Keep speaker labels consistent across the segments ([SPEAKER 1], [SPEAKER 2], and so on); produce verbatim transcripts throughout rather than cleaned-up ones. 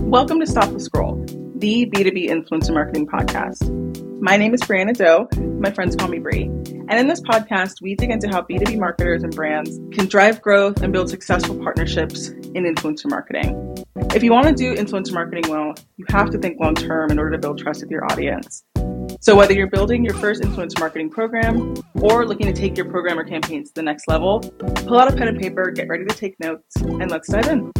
[SPEAKER 1] Welcome to Stop the Scroll, the B two B influencer marketing podcast. My name is Brianna Doe. My friends call me Brie. And in this podcast, we dig into how B two B marketers and brands can drive growth and build successful partnerships in influencer marketing. If you want to do influencer marketing well, you have to think long term in order to build trust with your audience. So whether you're building your first influencer marketing program or looking to take your program or campaigns to the next level, pull out a pen and paper, get ready to take notes, and let's dive in.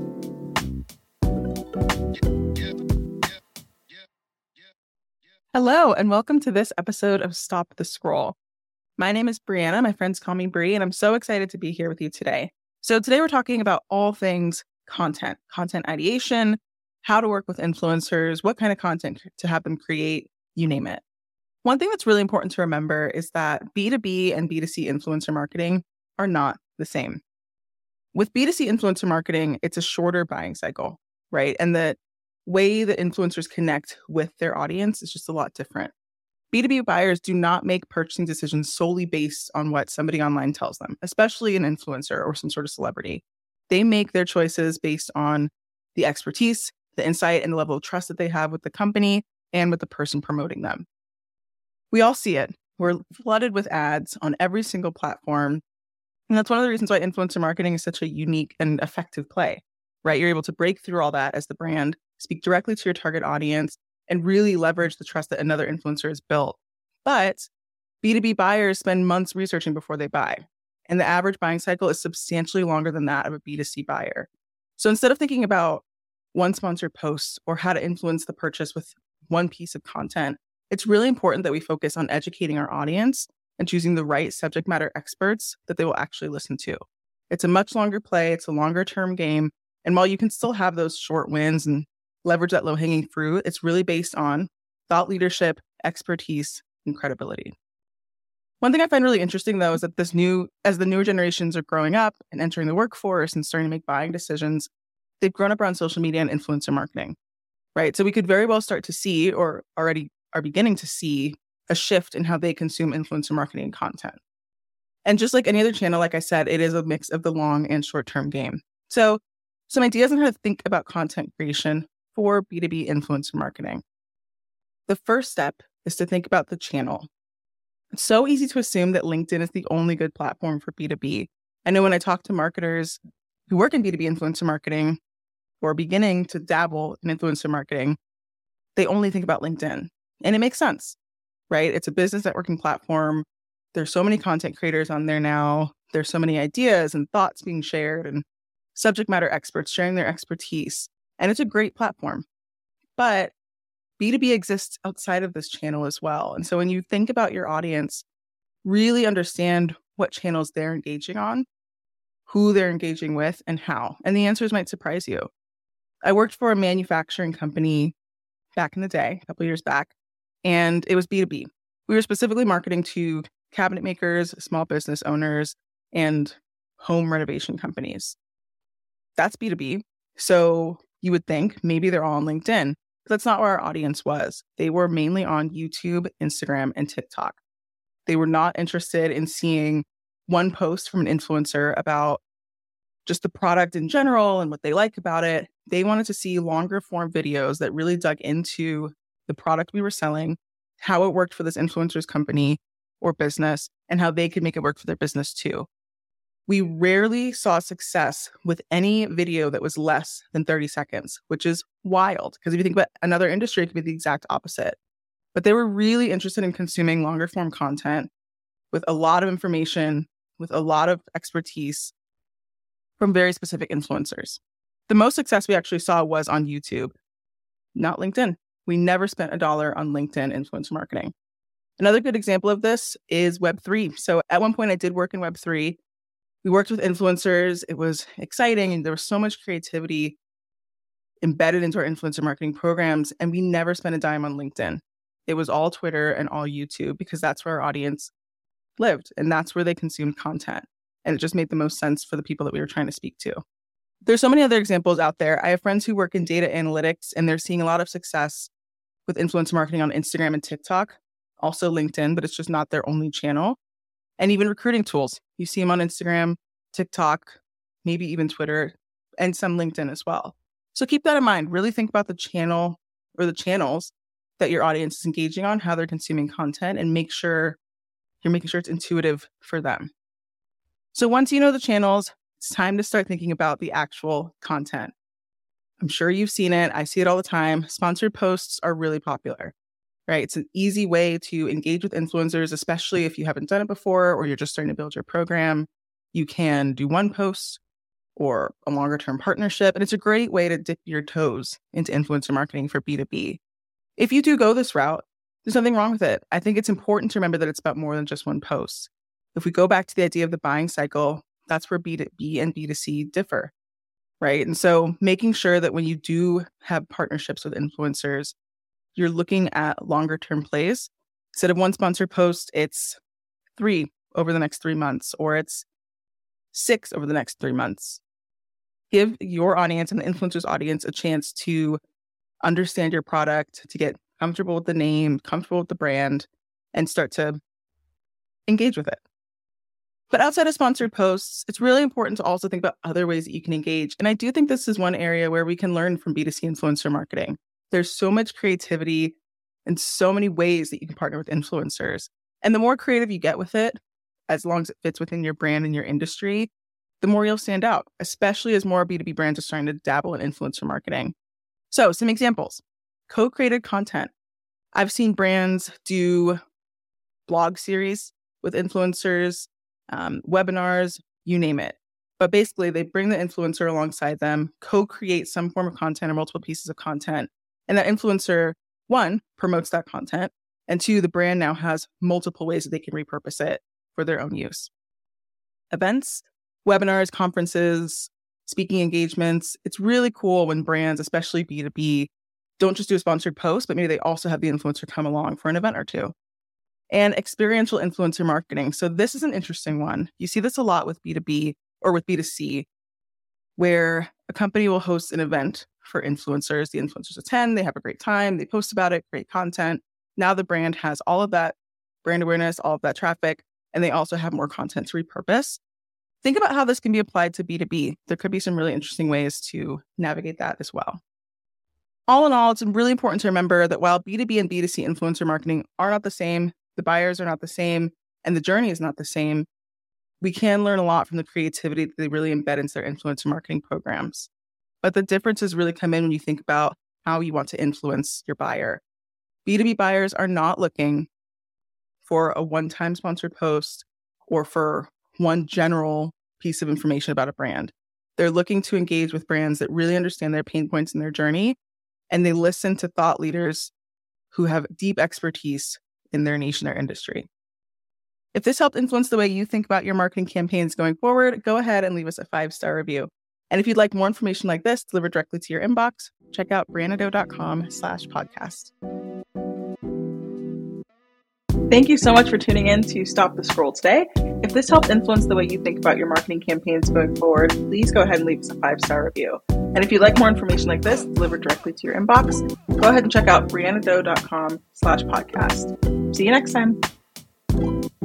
[SPEAKER 1] Hello, and welcome to this episode of Stop the Scroll. My name is Brianna. My friends call me Brie, and I'm so excited to be here with you today. So today we're talking about all things content, content ideation, how to work with influencers, what kind of content to have them create, you name it. One thing that's really important to remember is that B two B and B two C influencer marketing are not the same. With B two C influencer marketing, it's a shorter buying cycle, right? And the way that influencers connect with their audience is just a lot different. B two B buyers do not make purchasing decisions solely based on what somebody online tells them, especially an influencer or some sort of celebrity. They make their choices based on the expertise, the insight, and the level of trust that they have with the company and with the person promoting them. We all see it. We're flooded with ads on every single platform. And that's one of the reasons why influencer marketing is such a unique and effective play, right? You're able to break through all that as the brand, speak directly to your target audience, and really leverage the trust that another influencer has built. But B two B buyers spend months researching before they buy. And the average buying cycle is substantially longer than that of a B two C buyer. So instead of thinking about one sponsored post or how to influence the purchase with one piece of content, it's really important that we focus on educating our audience and choosing the right subject matter experts that they will actually listen to. It's a much longer play. It's a longer term game. And while you can still have those short wins and leverage that low-hanging fruit, it's really based on thought leadership, expertise, and credibility. One thing I find really interesting, though, is that this new, as the newer generations are growing up and entering the workforce and starting to make buying decisions, they've grown up around social media and influencer marketing, right? So we could very well start to see, or already are beginning to see, a shift in how they consume influencer marketing content. And just like any other channel, like I said, it is a mix of the long and short-term game. So some ideas on how to think about content creation for B two B influencer marketing. The first step is to think about the channel. It's so easy to assume that LinkedIn is the only good platform for B two B. I know when I talk to marketers who work in B two B influencer marketing or beginning to dabble in influencer marketing, they only think about LinkedIn. And it makes sense, right? It's a business networking platform. There's so many content creators on there now. There's so many ideas and thoughts being shared and subject matter experts sharing their expertise. And it's a great platform. But B two B exists outside of this channel as well. And so when you think about your audience, really understand what channels they're engaging on, who they're engaging with, and how. And the answers might surprise you. I worked for a manufacturing company back in the day, a couple of years back, and it was B two B. We were specifically marketing to cabinet makers, small business owners, and home renovation companies. That's B two B. So you would think maybe they're all on LinkedIn. But that's not where our audience was. They were mainly on YouTube, Instagram, and TikTok. They were not interested in seeing one post from an influencer about just the product in general and what they like about it. They wanted to see longer form videos that really dug into the product we were selling, how it worked for this influencer's company or business, and how they could make it work for their business too. We rarely saw success with any video that was less than thirty seconds, which is wild. Because if you think about another industry, it could be the exact opposite. But they were really interested in consuming longer form content with a lot of information, with a lot of expertise from very specific influencers. The most success we actually saw was on YouTube, not LinkedIn. We never spent a dollar on LinkedIn influencer marketing. Another good example of this is Web three. So at one point I did work in Web three. We worked with influencers. It was exciting, and there was so much creativity embedded into our influencer marketing programs, and we never spent a dime on LinkedIn. It was all Twitter and all YouTube because that's where our audience lived, and that's where they consumed content. And it just made the most sense for the people that we were trying to speak to. There's so many other examples out there. I have friends who work in data analytics, and they're seeing a lot of success with influencer marketing on Instagram and TikTok, also LinkedIn, but it's just not their only channel. And even recruiting tools. You see them on Instagram, TikTok, maybe even Twitter, and some LinkedIn as well. So keep that in mind. Really think about the channel or the channels that your audience is engaging on, how they're consuming content, and make sure you're making sure it's intuitive for them. So once you know the channels, it's time to start thinking about the actual content. I'm sure you've seen it. I see it all the time. Sponsored posts are really popular, right? It's an easy way to engage with influencers, especially if you haven't done it before or you're just starting to build your program. You can do one post or a longer term partnership. And it's a great way to dip your toes into influencer marketing for B two B. If you do go this route, there's nothing wrong with it. I think it's important to remember that it's about more than just one post. If we go back to the idea of the buying cycle, that's where B two B and B two C differ, right? And so making sure that when you do have partnerships with influencers, you're looking at longer term plays. Instead of one sponsored post, it's three over the next three months, or it's six over the next three months. Give your audience and the influencer's audience a chance to understand your product, to get comfortable with the name, comfortable with the brand, and start to engage with it. But outside of sponsored posts, it's really important to also think about other ways that you can engage. And I do think this is one area where we can learn from B two C influencer marketing. There's so much creativity and so many ways that you can partner with influencers. And the more creative you get with it, as long as it fits within your brand and your industry, the more you'll stand out, especially as more B two B brands are starting to dabble in influencer marketing. So some examples: co-created content. I've seen brands do blog series with influencers, um, webinars, you name it. But basically, they bring the influencer alongside them, co-create some form of content or multiple pieces of content. And that influencer, one, promotes that content. And two, the brand now has multiple ways that they can repurpose it for their own use. Events, webinars, conferences, speaking engagements. It's really cool when brands, especially B two B, don't just do a sponsored post, but maybe they also have the influencer come along for an event or two. And experiential influencer marketing. So this is an interesting one. You see this a lot with B two B or with B two C, where a company will host an event for influencers. The influencers attend, they have a great time, they post about it, great content. Now the brand has all of that brand awareness, all of that traffic, and they also have more content to repurpose. Think about how this can be applied to B two B. There could be some really interesting ways to navigate that as well. All in all, it's really important to remember that while B two B and B two C influencer marketing are not the same, the buyers are not the same, and the journey is not the same, we can learn a lot from the creativity that they really embed into their influencer marketing programs. But the differences really come in when you think about how you want to influence your buyer. B two B buyers are not looking for a one-time sponsored post or for one general piece of information about a brand. They're looking to engage with brands that really understand their pain points in their journey, and they listen to thought leaders who have deep expertise in their niche and their industry. If this helped influence the way you think about your marketing campaigns going forward, go ahead and leave us a five-star review. And if you'd like more information like this delivered directly to your inbox, check out briannadoe.com slash podcast. Thank you so much for tuning in to Stop the Scroll today. If this helped influence the way you think about your marketing campaigns going forward, please go ahead and leave us a five-star review. And if you'd like more information like this delivered directly to your inbox, go ahead and check out briannadoe.com slash podcast. See you next time.